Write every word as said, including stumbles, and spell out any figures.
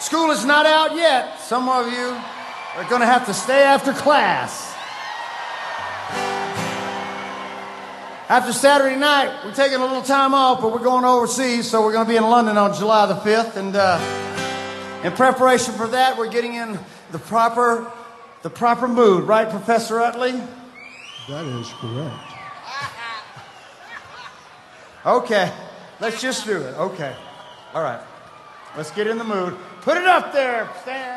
School is not out yet. Some of you are going to have to stay after class. After Saturday night, we're taking a little time off, but we're going overseas, so we're going to be in London on July the fifth. And uh, in preparation for that, we're getting in the proper, the proper mood, right, Professor Utley? That is correct. Okay, let's just do it. Okay, all right. Let's get in the mood. Put it up there, Stan.